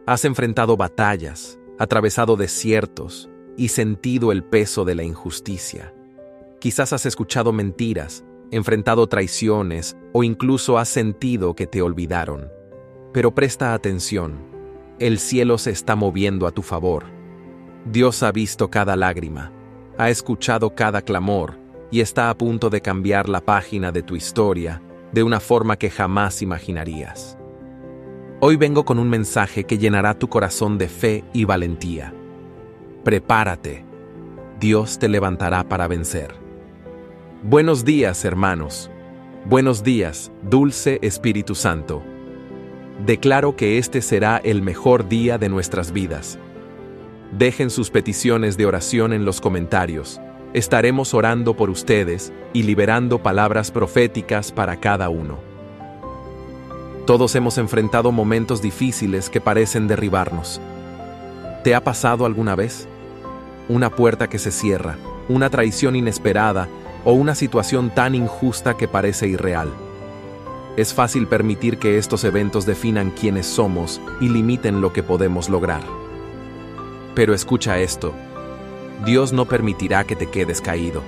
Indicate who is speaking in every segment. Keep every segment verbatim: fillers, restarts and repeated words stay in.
Speaker 1: Has enfrentado batallas, atravesado desiertos y sentido el peso de la injusticia. Quizás has escuchado mentiras, enfrentado traiciones o incluso has sentido que te olvidaron. Pero presta atención, el cielo se está moviendo a tu favor. Dios ha visto cada lágrima, ha escuchado cada clamor y está a punto de cambiar la página de tu historia de una forma que jamás imaginarías. Hoy vengo con un mensaje que llenará tu corazón de fe y valentía. Prepárate, Dios te levantará para vencer. Buenos días, hermanos. Buenos días, dulce Espíritu Santo. Declaro que este será el mejor día de nuestras vidas. Dejen sus peticiones de oración en los comentarios. Estaremos orando por ustedes y liberando palabras proféticas para cada uno. Todos hemos enfrentado momentos difíciles que parecen derribarnos. ¿Te ha pasado alguna vez? Una puerta que se cierra, una traición inesperada o una situación tan injusta que parece irreal. Es fácil permitir que estos eventos definan quiénes somos y limiten lo que podemos lograr. Pero escucha esto. Dios no permitirá que te quedes caído.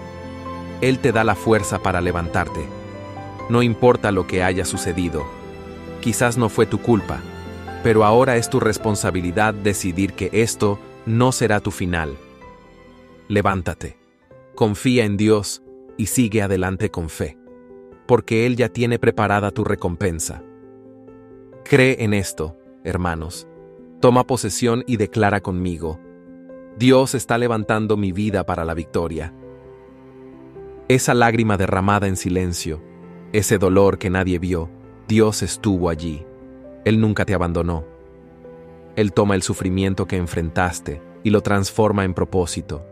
Speaker 1: Él te da la fuerza para levantarte. No importa lo que haya sucedido. Quizás no fue tu culpa, pero ahora es tu responsabilidad decidir que esto no será tu final. Levántate, confía en Dios y sigue adelante con fe, porque Él ya tiene preparada tu recompensa. Cree en esto, hermanos. Toma posesión y declara conmigo: Dios está levantando mi vida para la victoria. Esa lágrima derramada en silencio, ese dolor que nadie vio, Dios estuvo allí. Él nunca te abandonó. Él toma el sufrimiento que enfrentaste y lo transforma en propósito.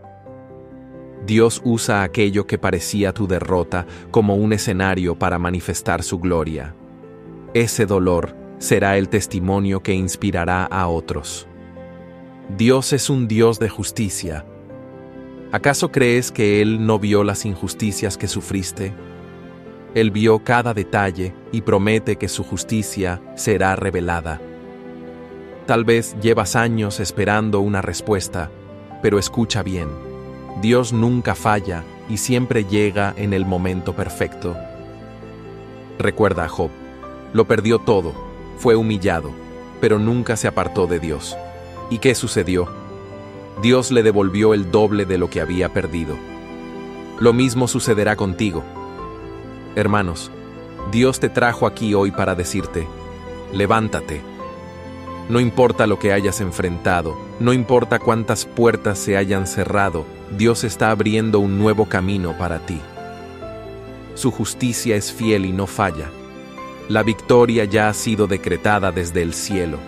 Speaker 1: Dios usa aquello que parecía tu derrota como un escenario para manifestar su gloria. Ese dolor será el testimonio que inspirará a otros. Dios es un Dios de justicia. ¿Acaso crees que Él no vio las injusticias que sufriste? Él vio cada detalle y promete que su justicia será revelada. Tal vez llevas años esperando una respuesta, pero escucha bien. Dios nunca falla y siempre llega en el momento perfecto. Recuerda a Job. Lo perdió todo, fue humillado, pero nunca se apartó de Dios. ¿Y qué sucedió? Dios le devolvió el doble de lo que había perdido. Lo mismo sucederá contigo. Hermanos, Dios te trajo aquí hoy para decirte: levántate. No importa lo que hayas enfrentado, no importa cuántas puertas se hayan cerrado, Dios está abriendo un nuevo camino para ti. Su justicia es fiel y no falla. La victoria ya ha sido decretada desde el cielo.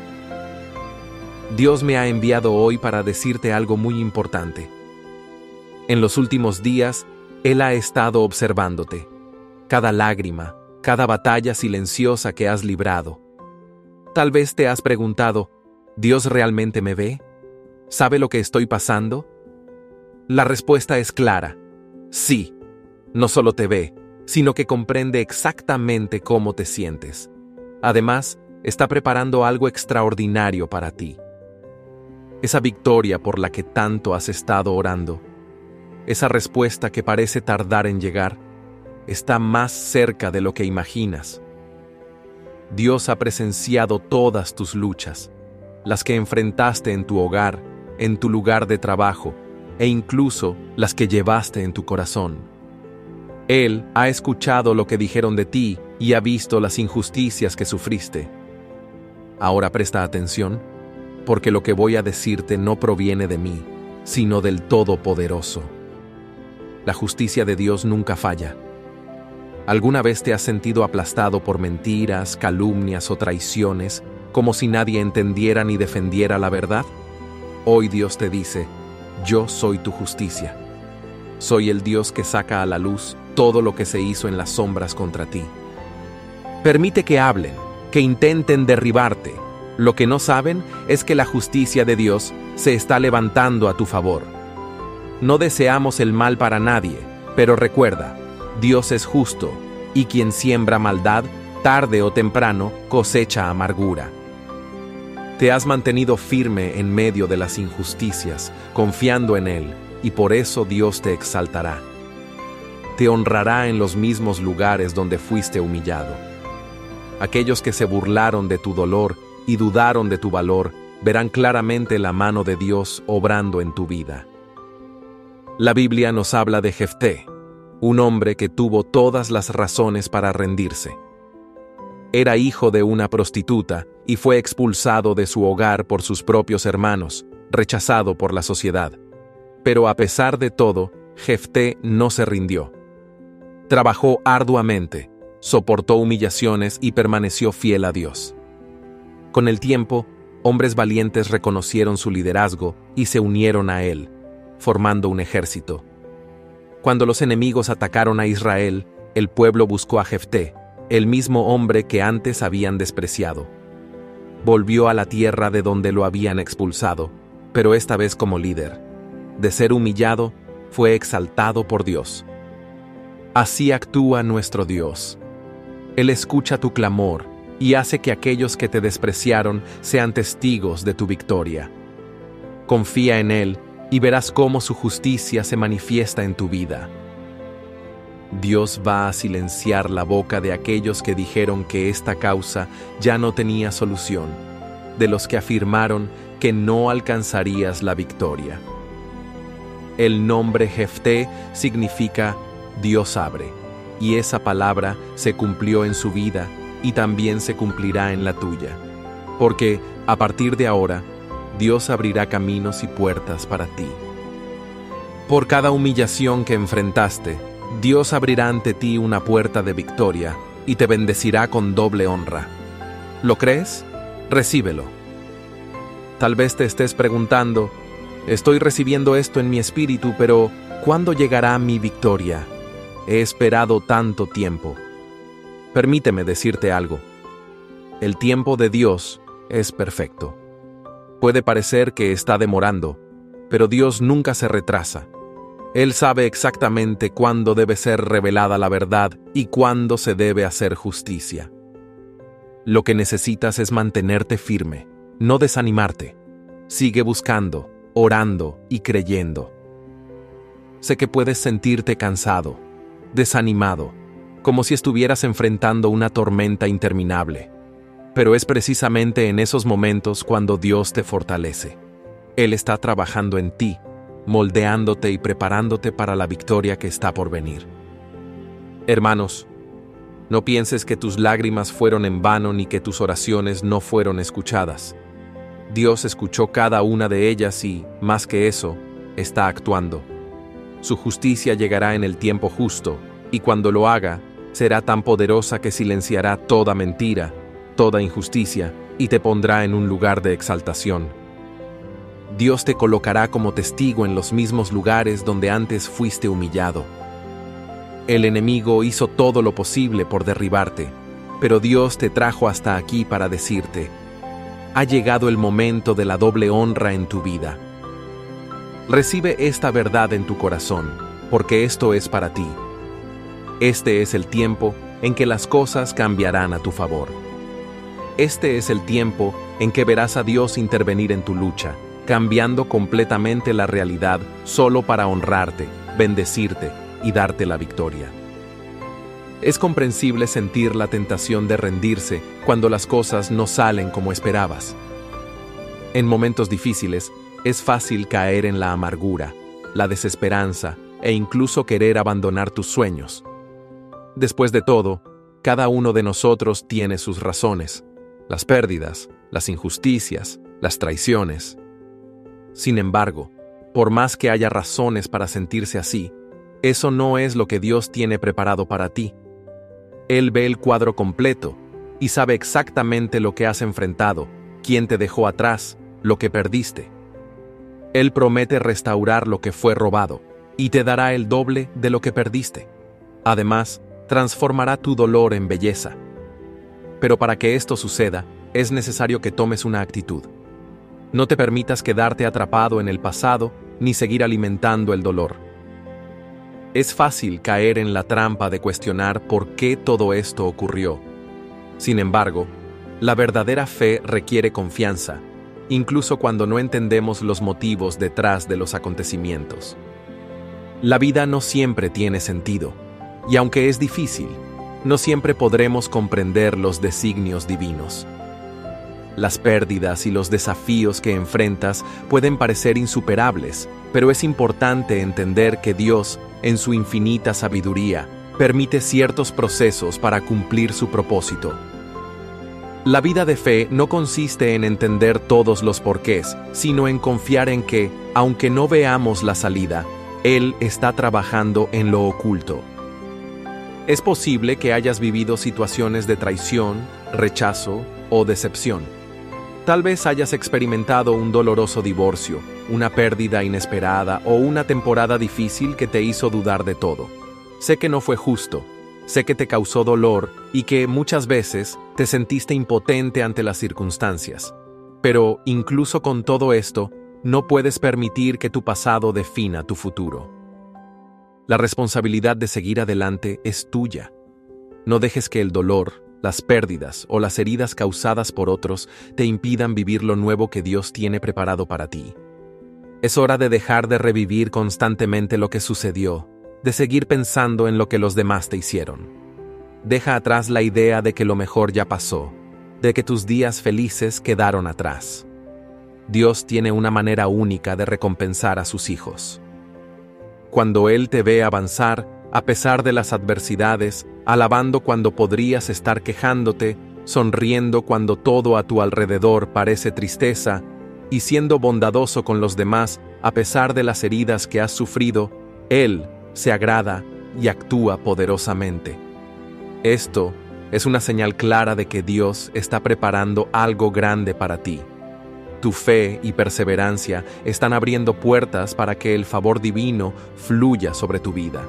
Speaker 1: Dios me ha enviado hoy para decirte algo muy importante. En los últimos días, Él ha estado observándote. Cada lágrima, cada batalla silenciosa que has librado. Tal vez te has preguntado: ¿Dios realmente me ve? ¿Sabe lo que estoy pasando? La respuesta es clara: sí. No solo te ve, sino que comprende exactamente cómo te sientes. Además, está preparando algo extraordinario para ti. Esa victoria por la que tanto has estado orando, esa respuesta que parece tardar en llegar, está más cerca de lo que imaginas. Dios ha presenciado todas tus luchas, las que enfrentaste en tu hogar, en tu lugar de trabajo, e incluso las que llevaste en tu corazón. Él ha escuchado lo que dijeron de ti y ha visto las injusticias que sufriste. Ahora presta atención, porque lo que voy a decirte no proviene de mí, sino del Todopoderoso. La justicia de Dios nunca falla. ¿Alguna vez te has sentido aplastado por mentiras, calumnias o traiciones, como si nadie entendiera ni defendiera la verdad? Hoy Dios te dice: yo soy tu justicia. Soy el Dios que saca a la luz todo lo que se hizo en las sombras contra ti. Permite que hablen, que intenten derribarte. Lo que no saben es que la justicia de Dios se está levantando a tu favor. No deseamos el mal para nadie, pero recuerda, Dios es justo, y quien siembra maldad, tarde o temprano, cosecha amargura. Te has mantenido firme en medio de las injusticias, confiando en Él, y por eso Dios te exaltará. Te honrará en los mismos lugares donde fuiste humillado. Aquellos que se burlaron de tu dolor y dudaron de tu valor, verán claramente la mano de Dios obrando en tu vida. La Biblia nos habla de Jefté, un hombre que tuvo todas las razones para rendirse. Era hijo de una prostituta y fue expulsado de su hogar por sus propios hermanos, rechazado por la sociedad. Pero a pesar de todo, Jefté no se rindió. Trabajó arduamente, soportó humillaciones y permaneció fiel a Dios. Con el tiempo, hombres valientes reconocieron su liderazgo y se unieron a él, formando un ejército. Cuando los enemigos atacaron a Israel, el pueblo buscó a Jefté, el mismo hombre que antes habían despreciado. Volvió a la tierra de donde lo habían expulsado, pero esta vez como líder. De ser humillado, fue exaltado por Dios. Así actúa nuestro Dios. Él escucha tu clamor y hace que aquellos que te despreciaron sean testigos de tu victoria. Confía en Él y verás cómo su justicia se manifiesta en tu vida. Dios va a silenciar la boca de aquellos que dijeron que esta causa ya no tenía solución, de los que afirmaron que no alcanzarías la victoria. El nombre Jefté significa Dios abre, y esa palabra se cumplió en su vida y también se cumplirá en la tuya, porque a partir de ahora, Dios abrirá caminos y puertas para ti. Por cada humillación que enfrentaste, Dios abrirá ante ti una puerta de victoria y te bendecirá con doble honra. ¿Lo crees? Recíbelo. Tal vez te estés preguntando, estoy recibiendo esto en mi espíritu, pero ¿cuándo llegará mi victoria? He esperado tanto tiempo. Permíteme decirte algo. El tiempo de Dios es perfecto. Puede parecer que está demorando, pero Dios nunca se retrasa. Él sabe exactamente cuándo debe ser revelada la verdad y cuándo se debe hacer justicia. Lo que necesitas es mantenerte firme, no desanimarte. Sigue buscando, orando y creyendo. Sé que puedes sentirte cansado, desanimado, como si estuvieras enfrentando una tormenta interminable. Pero es precisamente en esos momentos cuando Dios te fortalece. Él está trabajando en ti, moldeándote y preparándote para la victoria que está por venir. Hermanos, no pienses que tus lágrimas fueron en vano ni que tus oraciones no fueron escuchadas. Dios escuchó cada una de ellas y, más que eso, está actuando. Su justicia llegará en el tiempo justo, y cuando lo haga, será tan poderosa que silenciará toda mentira, toda injusticia, y te pondrá en un lugar de exaltación. Dios te colocará como testigo en los mismos lugares donde antes fuiste humillado. El enemigo hizo todo lo posible por derribarte, pero Dios te trajo hasta aquí para decirte, ha llegado el momento de la doble honra en tu vida. Recibe esta verdad en tu corazón, porque esto es para ti. Este es el tiempo en que las cosas cambiarán a tu favor. Este es el tiempo en que verás a Dios intervenir en tu lucha, cambiando completamente la realidad solo para honrarte, bendecirte y darte la victoria. Es comprensible sentir la tentación de rendirse cuando las cosas no salen como esperabas. En momentos difíciles, es fácil caer en la amargura, la desesperanza e incluso querer abandonar tus sueños. Después de todo, cada uno de nosotros tiene sus razones, las pérdidas, las injusticias, las traiciones. Sin embargo, por más que haya razones para sentirse así, eso no es lo que Dios tiene preparado para ti. Él ve el cuadro completo y sabe exactamente lo que has enfrentado, quién te dejó atrás, lo que perdiste. Él promete restaurar lo que fue robado y te dará el doble de lo que perdiste. Además, transformará tu dolor en belleza. Pero para que esto suceda, es necesario que tomes una actitud. No te permitas quedarte atrapado en el pasado ni seguir alimentando el dolor. Es fácil caer en la trampa de cuestionar por qué todo esto ocurrió. Sin embargo, la verdadera fe requiere confianza incluso cuando no entendemos los motivos detrás de los acontecimientos. La vida no siempre tiene sentido, y aunque es difícil, no siempre podremos comprender los designios divinos. Las pérdidas y los desafíos que enfrentas pueden parecer insuperables, pero es importante entender que Dios, en su infinita sabiduría, permite ciertos procesos para cumplir su propósito. La vida de fe no consiste en entender todos los porqués, sino en confiar en que, aunque no veamos la salida, Él está trabajando en lo oculto. Es posible que hayas vivido situaciones de traición, rechazo o decepción. Tal vez hayas experimentado un doloroso divorcio, una pérdida inesperada o una temporada difícil que te hizo dudar de todo. Sé que no fue justo, sé que te causó dolor y que muchas veces te sentiste impotente ante las circunstancias. Pero, incluso con todo esto, no puedes permitir que tu pasado defina tu futuro. La responsabilidad de seguir adelante es tuya. No dejes que el dolor, las pérdidas o las heridas causadas por otros te impidan vivir lo nuevo que Dios tiene preparado para ti. Es hora de dejar de revivir constantemente lo que sucedió, de seguir pensando en lo que los demás te hicieron. Deja atrás la idea de que lo mejor ya pasó, de que tus días felices quedaron atrás. Dios tiene una manera única de recompensar a sus hijos. Cuando Él te ve avanzar, a pesar de las adversidades, alabando cuando podrías estar quejándote, sonriendo cuando todo a tu alrededor parece tristeza, y siendo bondadoso con los demás a pesar de las heridas que has sufrido, Él se agrada y actúa poderosamente. Esto es una señal clara de que Dios está preparando algo grande para ti. Tu fe y perseverancia están abriendo puertas para que el favor divino fluya sobre tu vida.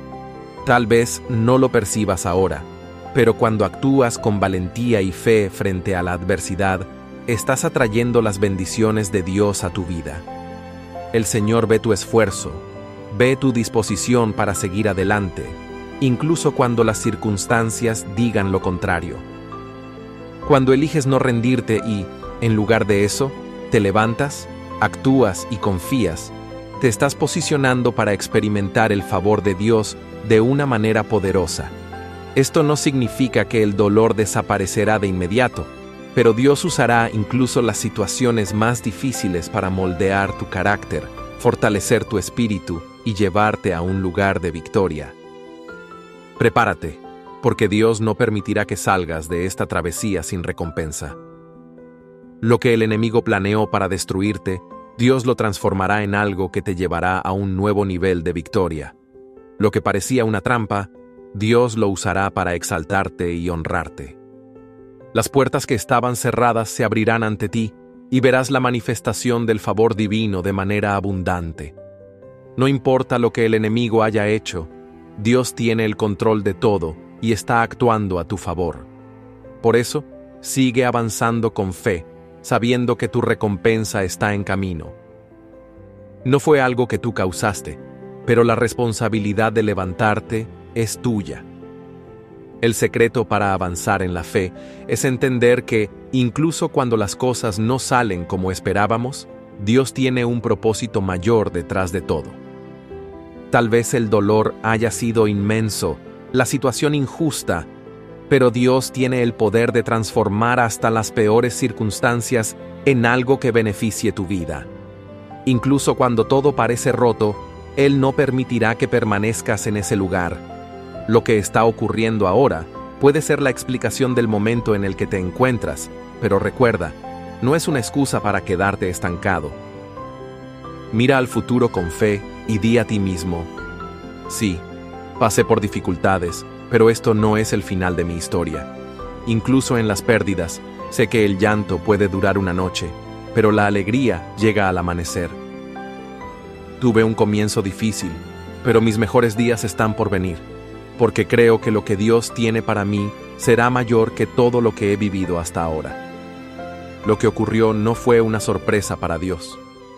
Speaker 1: Tal vez no lo percibas ahora, pero cuando actúas con valentía y fe frente a la adversidad, estás atrayendo las bendiciones de Dios a tu vida. El Señor ve tu esfuerzo, ve tu disposición para seguir adelante, incluso cuando las circunstancias digan lo contrario. Cuando eliges no rendirte y, en lugar de eso, te levantas, actúas y confías, te estás posicionando para experimentar el favor de Dios de una manera poderosa. Esto no significa que el dolor desaparecerá de inmediato, pero Dios usará incluso las situaciones más difíciles para moldear tu carácter, fortalecer tu espíritu y llevarte a un lugar de victoria. Prepárate, porque Dios no permitirá que salgas de esta travesía sin recompensa. Lo que el enemigo planeó para destruirte, Dios lo transformará en algo que te llevará a un nuevo nivel de victoria. Lo que parecía una trampa, Dios lo usará para exaltarte y honrarte. Las puertas que estaban cerradas se abrirán ante ti y verás la manifestación del favor divino de manera abundante. No importa lo que el enemigo haya hecho, Dios tiene el control de todo y está actuando a tu favor. Por eso, sigue avanzando con fe, sabiendo que tu recompensa está en camino. No fue algo que tú causaste, pero la responsabilidad de levantarte es tuya. El secreto para avanzar en la fe es entender que, incluso cuando las cosas no salen como esperábamos, Dios tiene un propósito mayor detrás de todo. Tal vez el dolor haya sido inmenso, la situación injusta, pero Dios tiene el poder de transformar hasta las peores circunstancias en algo que beneficie tu vida. Incluso cuando todo parece roto, Él no permitirá que permanezcas en ese lugar. Lo que está ocurriendo ahora puede ser la explicación del momento en el que te encuentras, pero recuerda, no es una excusa para quedarte estancado. Mira al futuro con fe y di a ti mismo: sí, pasé por dificultades, pero esto no es el final de mi historia. Incluso en las pérdidas, sé que el llanto puede durar una noche, pero la alegría llega al amanecer. Tuve un comienzo difícil, pero mis mejores días están por venir, porque creo que lo que Dios tiene para mí será mayor que todo lo que he vivido hasta ahora. Lo que ocurrió no fue una sorpresa para Dios.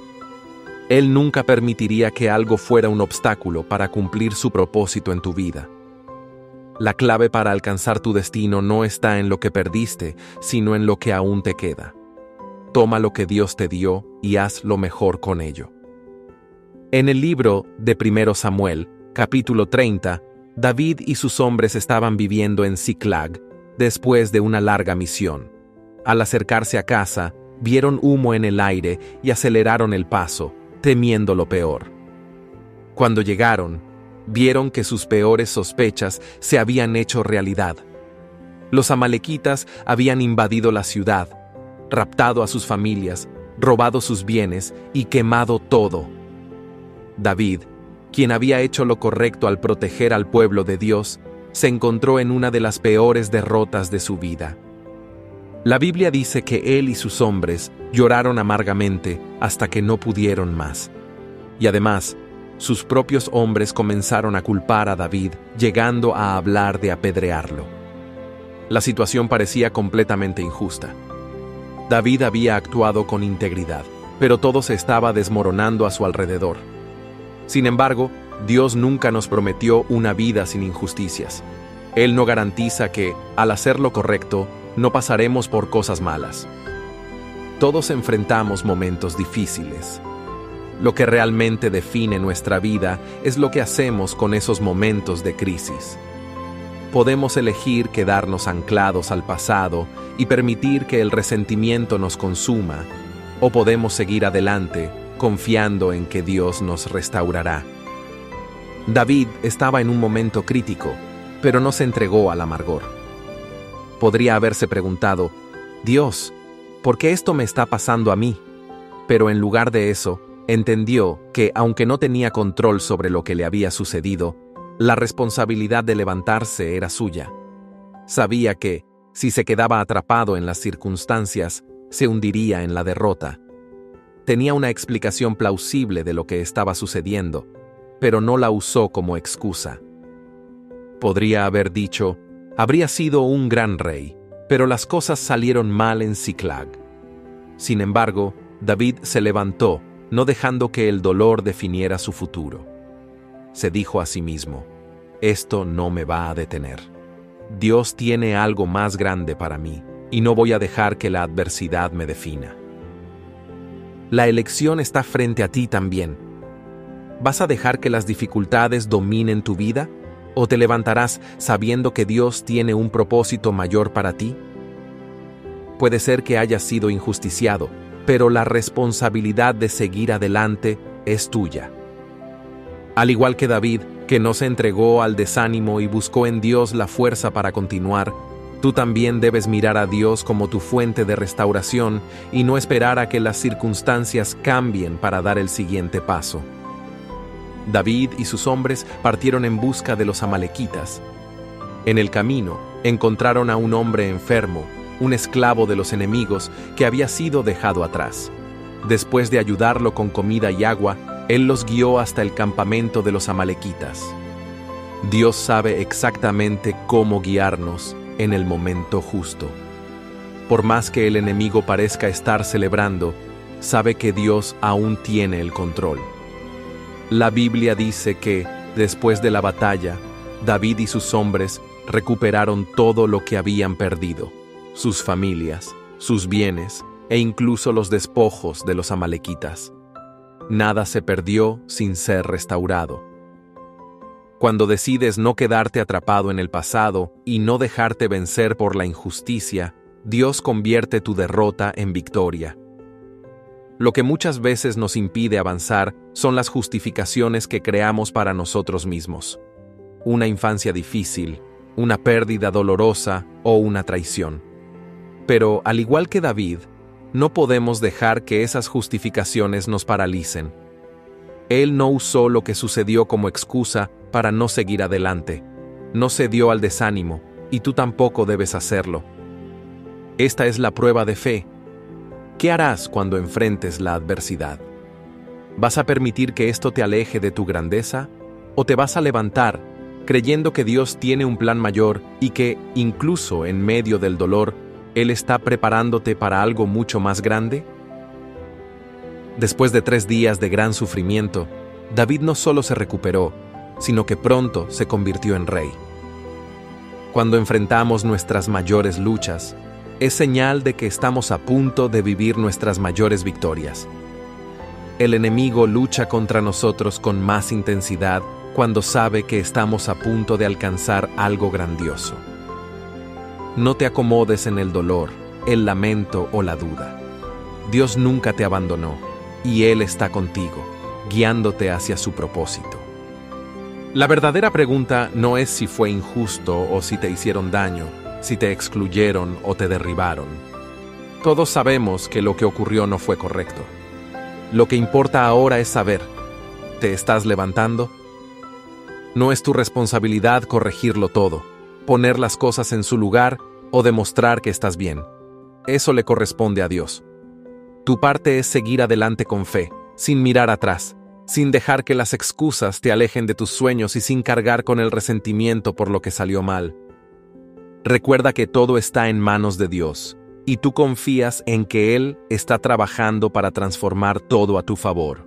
Speaker 1: Él nunca permitiría que algo fuera un obstáculo para cumplir su propósito en tu vida. La clave para alcanzar tu destino no está en lo que perdiste, sino en lo que aún te queda. toma lo que Dios te dio y haz lo mejor con ello. En el libro de Primero Samuel, capítulo treinta, David y sus hombres estaban viviendo en Ziklag después de una larga misión. Al acercarse a casa, vieron humo en el aire y aceleraron el paso, temiendo lo peor. Cuando llegaron, vieron que sus peores sospechas se habían hecho realidad. Los amalequitas habían invadido la ciudad, raptado a sus familias, robado sus bienes y quemado todo. David, quien había hecho lo correcto al proteger al pueblo de Dios, se encontró en una de las peores derrotas de su vida. La Biblia dice que él y sus hombres lloraron amargamente hasta que no pudieron más. Y además, sus propios hombres comenzaron a culpar a David, llegando a hablar de apedrearlo. La situación parecía completamente injusta. David había actuado con integridad, pero todo se estaba desmoronando a su alrededor. Sin embargo, Dios nunca nos prometió una vida sin injusticias. Él no garantiza que, al hacer lo correcto, no pasaremos por cosas malas. Todos enfrentamos momentos difíciles. Lo que realmente define nuestra vida es lo que hacemos con esos momentos de crisis. Podemos elegir quedarnos anclados al pasado y permitir que el resentimiento nos consuma, o podemos seguir adelante confiando en que Dios nos restaurará. David estaba en un momento crítico, pero no se entregó al amargor. Podría haberse preguntado, Dios, ¿por qué esto me está pasando a mí? Pero en lugar de eso, entendió que, aunque no tenía control sobre lo que le había sucedido, la responsabilidad de levantarse era suya. Sabía que, si se quedaba atrapado en las circunstancias, se hundiría en la derrota. Tenía una explicación plausible de lo que estaba sucediendo, pero no la usó como excusa. Podría haber dicho, habría sido un gran rey, pero las cosas salieron mal en Ziklag. Sin embargo, David se levantó, no dejando que el dolor definiera su futuro. Se dijo a sí mismo, esto no me va a detener. Dios tiene algo más grande para mí, y no voy a dejar que la adversidad me defina. La elección está frente a ti también. ¿Vas a dejar que las dificultades dominen tu vida? ¿O te levantarás sabiendo que Dios tiene un propósito mayor para ti? Puede ser que hayas sido injusticiado, pero la responsabilidad de seguir adelante es tuya. Al igual que David, que no se entregó al desánimo y buscó en Dios la fuerza para continuar, tú también debes mirar a Dios como tu fuente de restauración y no esperar a que las circunstancias cambien para dar el siguiente paso. David y sus hombres partieron en busca de los amalequitas. En el camino, encontraron a un hombre enfermo, un esclavo de los enemigos que había sido dejado atrás. Después de ayudarlo con comida y agua, él los guió hasta el campamento de los amalequitas. Dios sabe exactamente cómo guiarnos en el momento justo. Por más que el enemigo parezca estar celebrando, sabe que Dios aún tiene el control. La Biblia dice que, después de la batalla, David y sus hombres recuperaron todo lo que habían perdido, sus familias, sus bienes e incluso los despojos de los amalequitas. Nada se perdió sin ser restaurado. Cuando decides no quedarte atrapado en el pasado y no dejarte vencer por la injusticia, Dios convierte tu derrota en victoria. Lo que muchas veces nos impide avanzar son las justificaciones que creamos para nosotros mismos. Una infancia difícil, una pérdida dolorosa o una traición. Pero, al igual que David, no podemos dejar que esas justificaciones nos paralicen. Él no usó lo que sucedió como excusa para no seguir adelante. No cedió al desánimo, y tú tampoco debes hacerlo. Esta es la prueba de fe. ¿Qué harás cuando enfrentes la adversidad? ¿Vas a permitir que esto te aleje de tu grandeza? ¿O te vas a levantar, creyendo que Dios tiene un plan mayor y que, incluso en medio del dolor, Él está preparándote para algo mucho más grande? Después de tres días de gran sufrimiento, David no solo se recuperó, sino que pronto se convirtió en rey. Cuando enfrentamos nuestras mayores luchas, Es señal de que estamos a punto de vivir nuestras mayores victorias. El enemigo lucha contra nosotros con más intensidad cuando sabe que estamos a punto de alcanzar algo grandioso. No te acomodes en el dolor, el lamento o la duda. Dios nunca te abandonó, y Él está contigo, guiándote hacia su propósito. La verdadera pregunta no es si fue injusto o si te hicieron daño, si te excluyeron o te derribaron. Todos sabemos que lo que ocurrió no fue correcto. Lo que importa ahora es saber, ¿te estás levantando? No es tu responsabilidad corregirlo todo, poner las cosas en su lugar o demostrar que estás bien. Eso le corresponde a Dios. Tu parte es seguir adelante con fe, sin mirar atrás, sin dejar que las excusas te alejen de tus sueños y sin cargar con el resentimiento por lo que salió mal. Recuerda que todo está en manos de Dios, y tú confías en que Él está trabajando para transformar todo a tu favor.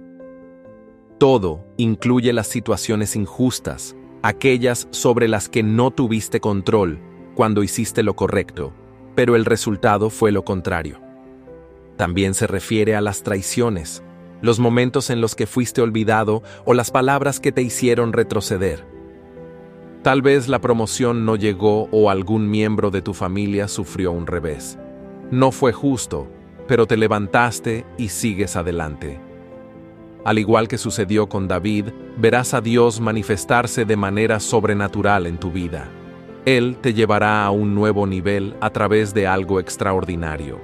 Speaker 1: Todo incluye las situaciones injustas, aquellas sobre las que no tuviste control cuando hiciste lo correcto, pero el resultado fue lo contrario. También se refiere a las traiciones, los momentos en los que fuiste olvidado o las palabras que te hicieron retroceder. Tal vez la promoción no llegó o algún miembro de tu familia sufrió un revés. No fue justo, pero te levantaste y sigues adelante. Al igual que sucedió con David, verás a Dios manifestarse de manera sobrenatural en tu vida. Él te llevará a un nuevo nivel a través de algo extraordinario.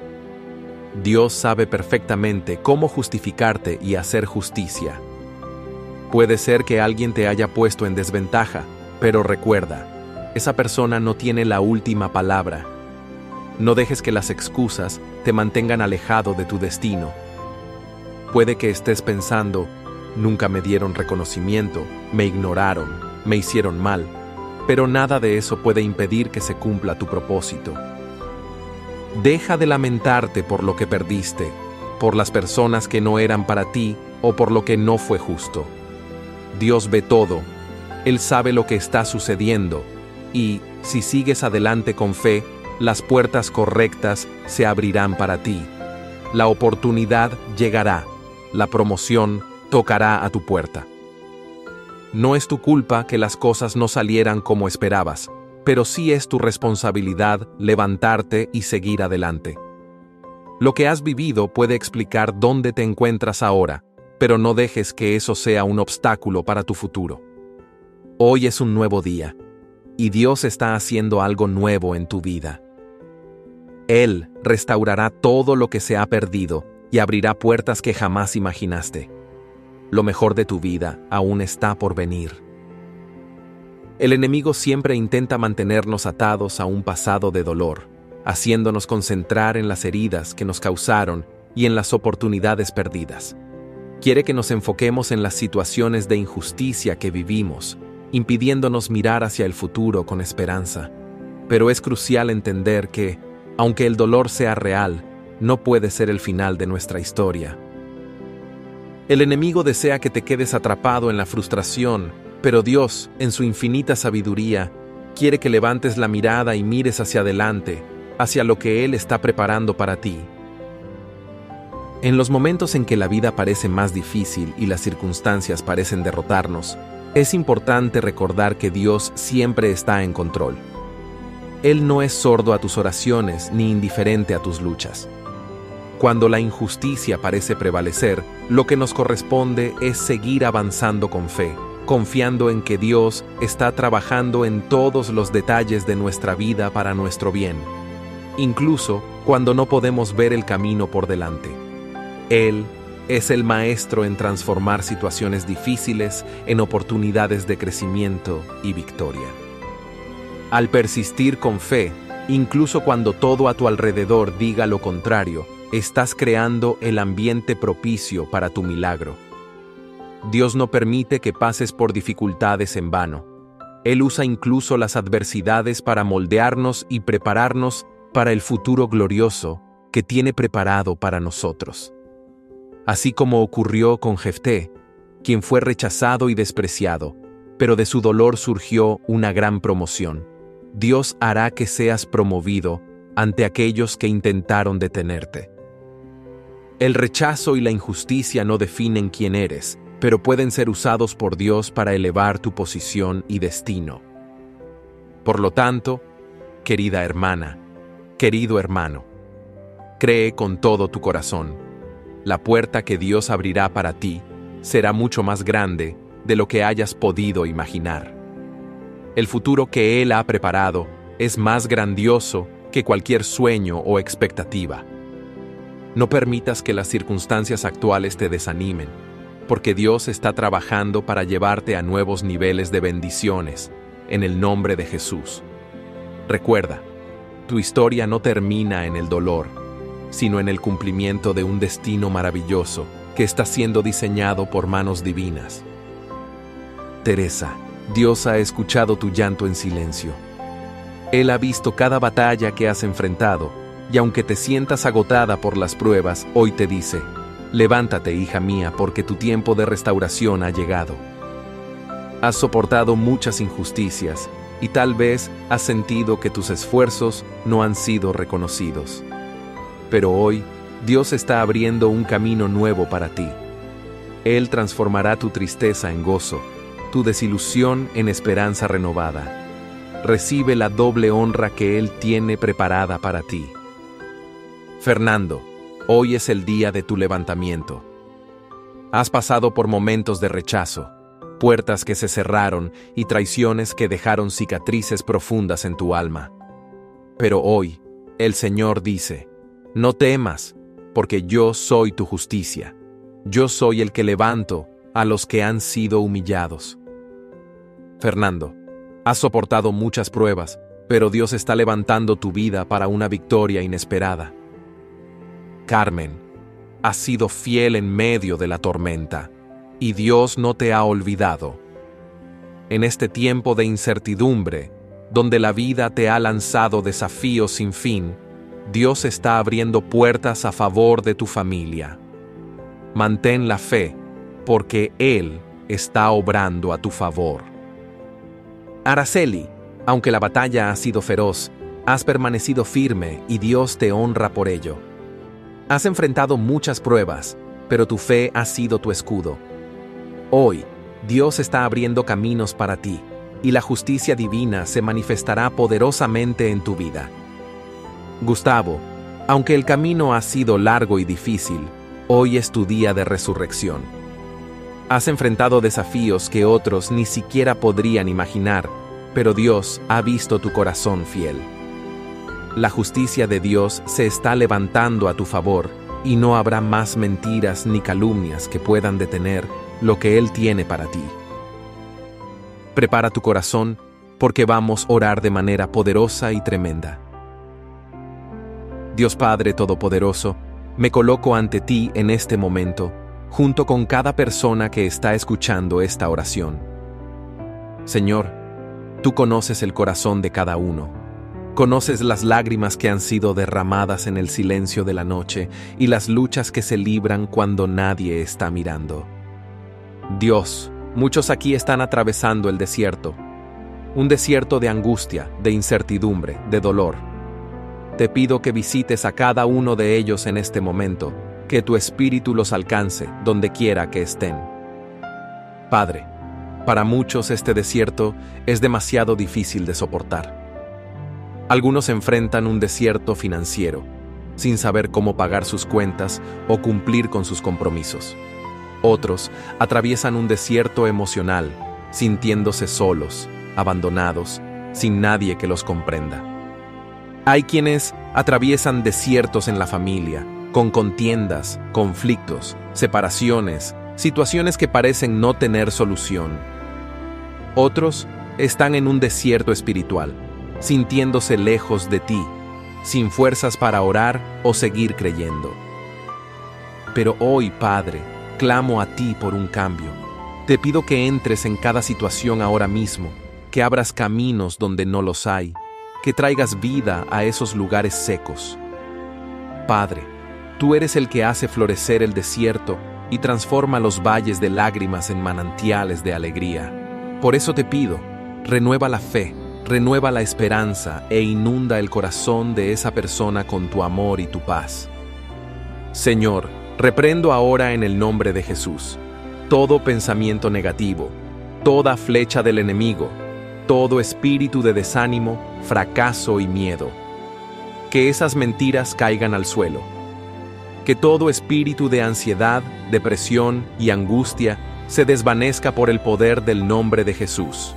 Speaker 1: Dios sabe perfectamente cómo justificarte y hacer justicia. Puede ser que alguien te haya puesto en desventaja, pero recuerda, esa persona no tiene la última palabra. No dejes que las excusas te mantengan alejado de tu destino. Puede que estés pensando, nunca me dieron reconocimiento, me ignoraron, me hicieron mal, pero nada de eso puede impedir que se cumpla tu propósito. Deja de lamentarte por lo que perdiste, por las personas que no eran para ti o por lo que no fue justo. Dios ve todo, Él sabe lo que está sucediendo y, si sigues adelante con fe, las puertas correctas se abrirán para ti. La oportunidad llegará, la promoción tocará a tu puerta. No es tu culpa que las cosas no salieran como esperabas, pero sí es tu responsabilidad levantarte y seguir adelante. Lo que has vivido puede explicar dónde te encuentras ahora, pero no dejes que eso sea un obstáculo para tu futuro. Hoy es un nuevo día, y Dios está haciendo algo nuevo en tu vida. Él restaurará todo lo que se ha perdido y abrirá puertas que jamás imaginaste. Lo mejor de tu vida aún está por venir. El enemigo siempre intenta mantenernos atados a un pasado de dolor, haciéndonos concentrar en las heridas que nos causaron y en las oportunidades perdidas. Quiere que nos enfoquemos en las situaciones de injusticia que vivimos, impidiéndonos mirar hacia el futuro con esperanza. Pero es crucial entender que, aunque el dolor sea real, no puede ser el final de nuestra historia. El enemigo desea que te quedes atrapado en la frustración, pero Dios, en su infinita sabiduría, quiere que levantes la mirada y mires hacia adelante, hacia lo que Él está preparando para ti. En los momentos en que la vida parece más difícil y las circunstancias parecen derrotarnos, es importante recordar que Dios siempre está en control. Él no es sordo a tus oraciones ni indiferente a tus luchas. Cuando la injusticia parece prevalecer, lo que nos corresponde es seguir avanzando con fe, confiando en que Dios está trabajando en todos los detalles de nuestra vida para nuestro bien, incluso cuando no podemos ver el camino por delante. Él es el maestro en transformar situaciones difíciles en oportunidades de crecimiento y victoria. Al persistir con fe, incluso cuando todo a tu alrededor diga lo contrario, estás creando el ambiente propicio para tu milagro. Dios no permite que pases por dificultades en vano. Él usa incluso las adversidades para moldearnos y prepararnos para el futuro glorioso que tiene preparado para nosotros. Así como ocurrió con Jefté, quien fue rechazado y despreciado, pero de su dolor surgió una gran promoción. Dios hará que seas promovido ante aquellos que intentaron detenerte. El rechazo y la injusticia no definen quién eres, pero pueden ser usados por Dios para elevar tu posición y destino. Por lo tanto, querida hermana, querido hermano, cree con todo tu corazón. La puerta que Dios abrirá para ti será mucho más grande de lo que hayas podido imaginar. El futuro que Él ha preparado es más grandioso que cualquier sueño o expectativa. No permitas que las circunstancias actuales te desanimen, porque Dios está trabajando para llevarte a nuevos niveles de bendiciones, en el nombre de Jesús. Recuerda, tu historia no termina en el dolor, sino en el cumplimiento de un destino maravilloso que está siendo diseñado por manos divinas. Teresa, Dios ha escuchado tu llanto en silencio. Él ha visto cada batalla que has enfrentado, y aunque te sientas agotada por las pruebas, hoy te dice: levántate, hija mía, porque tu tiempo de restauración ha llegado. Has soportado muchas injusticias, y tal vez has sentido que tus esfuerzos no han sido reconocidos. Pero hoy, Dios está abriendo un camino nuevo para ti. Él transformará tu tristeza en gozo, tu desilusión en esperanza renovada. Recibe la doble honra que Él tiene preparada para ti. Fernando, hoy es el día de tu levantamiento. Has pasado por momentos de rechazo, puertas que se cerraron y traiciones que dejaron cicatrices profundas en tu alma. Pero hoy, el Señor dice: no temas, porque yo soy tu justicia. Yo soy el que levanto a los que han sido humillados. Fernando, has soportado muchas pruebas, pero Dios está levantando tu vida para una victoria inesperada. Carmen, has sido fiel en medio de la tormenta, y Dios no te ha olvidado. En este tiempo de incertidumbre, donde la vida te ha lanzado desafíos sin fin, Dios está abriendo puertas a favor de tu familia. Mantén la fe, porque Él está obrando a tu favor. Araceli, aunque la batalla ha sido feroz, has permanecido firme y Dios te honra por ello. Has enfrentado muchas pruebas, pero tu fe ha sido tu escudo. Hoy, Dios está abriendo caminos para ti, y la justicia divina se manifestará poderosamente en tu vida. Gustavo, aunque el camino ha sido largo y difícil, hoy es tu día de resurrección. Has enfrentado desafíos que otros ni siquiera podrían imaginar, pero Dios ha visto tu corazón fiel. La justicia de Dios se está levantando a tu favor, y no habrá más mentiras ni calumnias que puedan detener lo que Él tiene para ti. Prepara tu corazón, porque vamos a orar de manera poderosa y tremenda. Dios Padre Todopoderoso, me coloco ante ti en este momento, junto con cada persona que está escuchando esta oración. Señor, tú conoces el corazón de cada uno. Conoces las lágrimas que han sido derramadas en el silencio de la noche y las luchas que se libran cuando nadie está mirando. Dios, muchos aquí están atravesando el desierto, un desierto de angustia, de incertidumbre, de dolor. Te pido que visites a cada uno de ellos en este momento, que tu espíritu los alcance donde quiera que estén. Padre, para muchos este desierto es demasiado difícil de soportar. Algunos enfrentan un desierto financiero, sin saber cómo pagar sus cuentas o cumplir con sus compromisos. Otros atraviesan un desierto emocional, sintiéndose solos, abandonados, sin nadie que los comprenda. Hay quienes atraviesan desiertos en la familia, con contiendas, conflictos, separaciones, situaciones que parecen no tener solución. Otros están en un desierto espiritual, sintiéndose lejos de ti, sin fuerzas para orar o seguir creyendo. Pero hoy, Padre, clamo a ti por un cambio. Te pido que entres en cada situación ahora mismo, que abras caminos donde no los hay, que traigas vida a esos lugares secos. Padre, tú eres el que hace florecer el desierto y transforma los valles de lágrimas en manantiales de alegría. Por eso te pido, renueva la fe, renueva la esperanza e inunda el corazón de esa persona con tu amor y tu paz. Señor, reprendo ahora en el nombre de Jesús todo pensamiento negativo, toda flecha del enemigo, todo espíritu de desánimo, fracaso y miedo. Que esas mentiras caigan al suelo. Que todo espíritu de ansiedad, depresión y angustia se desvanezca por el poder del nombre de Jesús.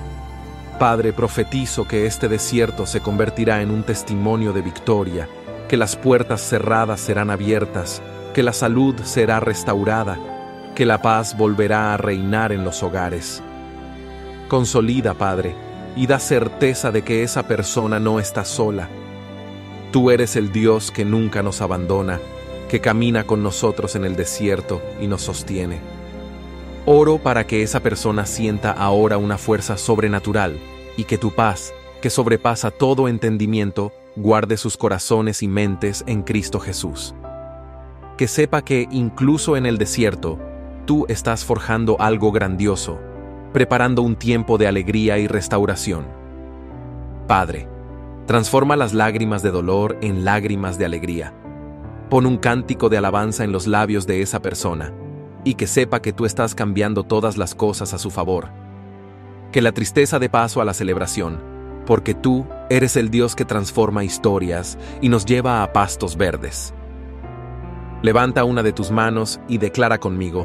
Speaker 1: Padre, profetizo que este desierto se convertirá en un testimonio de victoria, que las puertas cerradas serán abiertas, que la salud será restaurada, que la paz volverá a reinar en los hogares. Consolida, Padre, y da certeza de que esa persona no está sola. Tú eres el Dios que nunca nos abandona, que camina con nosotros en el desierto y nos sostiene. Oro para que esa persona sienta ahora una fuerza sobrenatural y que tu paz, que sobrepasa todo entendimiento, guarde sus corazones y mentes en Cristo Jesús. Que sepa que incluso en el desierto, tú estás forjando algo grandioso, preparando un tiempo de alegría y restauración. Padre, transforma las lágrimas de dolor en lágrimas de alegría. Pon un cántico de alabanza en los labios de esa persona, y que sepa que tú estás cambiando todas las cosas a su favor. Que la tristeza dé paso a la celebración, porque tú eres el Dios que transforma historias y nos lleva a pastos verdes. Levanta una de tus manos y declara conmigo: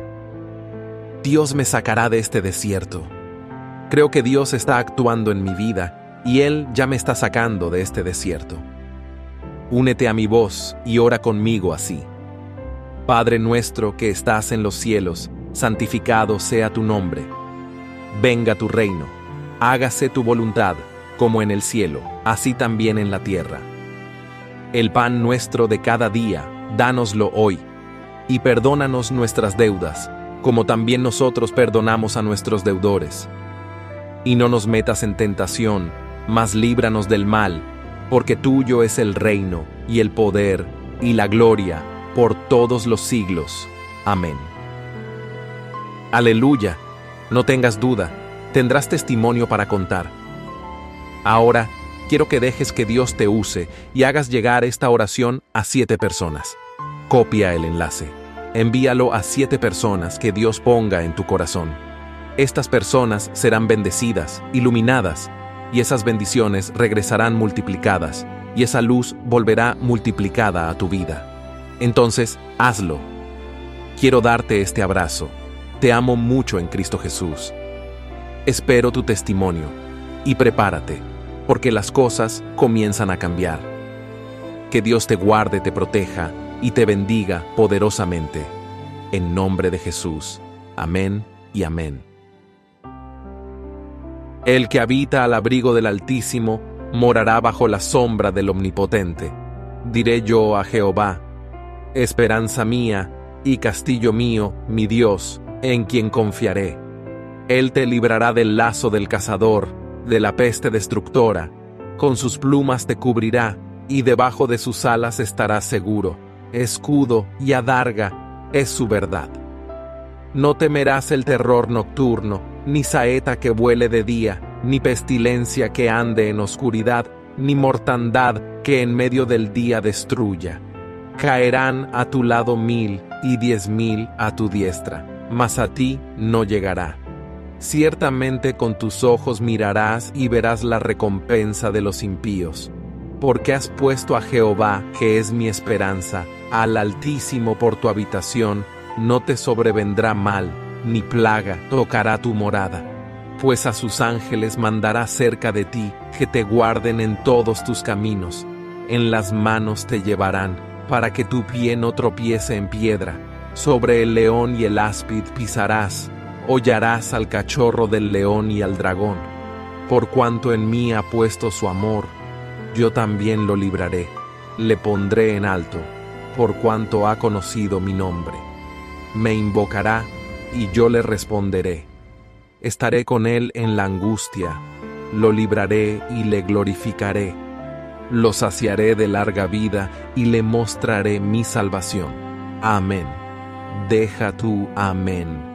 Speaker 1: Dios me sacará de este desierto. Creo que Dios está actuando en mi vida y Él ya me está sacando de este desierto. Únete a mi voz y ora conmigo así. Padre nuestro que estás en los cielos, santificado sea tu nombre. Venga tu reino, hágase tu voluntad, como en el cielo, así también en la tierra. El pan nuestro de cada día, dánoslo hoy, y perdónanos nuestras deudas, como también nosotros perdonamos a nuestros deudores. Y no nos metas en tentación, mas líbranos del mal, porque tuyo es el reino, y el poder, y la gloria, por todos los siglos. Amén. Aleluya. No tengas duda, tendrás testimonio para contar. Ahora, quiero que dejes que Dios te use y hagas llegar esta oración a siete personas. Copia el enlace. Envíalo a siete personas que Dios ponga en tu corazón. Estas personas serán bendecidas, iluminadas, y esas bendiciones regresarán multiplicadas, y esa luz volverá multiplicada a tu vida. Entonces, hazlo. Quiero darte este abrazo. Te amo mucho en Cristo Jesús. Espero tu testimonio, y prepárate, porque las cosas comienzan a cambiar. Que Dios te guarde, te proteja, y te bendiga poderosamente. En nombre de Jesús. Amén y amén. El que habita al abrigo del Altísimo morará bajo la sombra del Omnipotente. Diré yo a Jehová: esperanza mía y castillo mío, mi Dios, en quien confiaré. Él te librará del lazo del cazador, de la peste destructora. Con sus plumas te cubrirá, y debajo de sus alas estarás seguro. Escudo y adarga es su verdad. No temerás el terror nocturno, ni saeta que vuele de día, ni pestilencia que ande en oscuridad, ni mortandad que en medio del día destruya. Caerán a tu lado mil y diez mil a tu diestra, mas a ti no llegará. Ciertamente con tus ojos mirarás y verás la recompensa de los impíos. Porque has puesto a Jehová, que es mi esperanza, al Altísimo por tu habitación, no te sobrevendrá mal, ni plaga tocará tu morada. Pues a sus ángeles mandará cerca de ti, que te guarden en todos tus caminos. En las manos te llevarán, para que tu pie no tropiece en piedra. Sobre el león y el áspid pisarás, hollarás al cachorro del león y al dragón. Por cuanto en mí ha puesto su amor, yo también lo libraré, le pondré en alto, por cuanto ha conocido mi nombre. Me invocará, y yo le responderé. Estaré con él en la angustia, lo libraré y le glorificaré. Lo saciaré de larga vida y le mostraré mi salvación. Amén. Deja tu amén.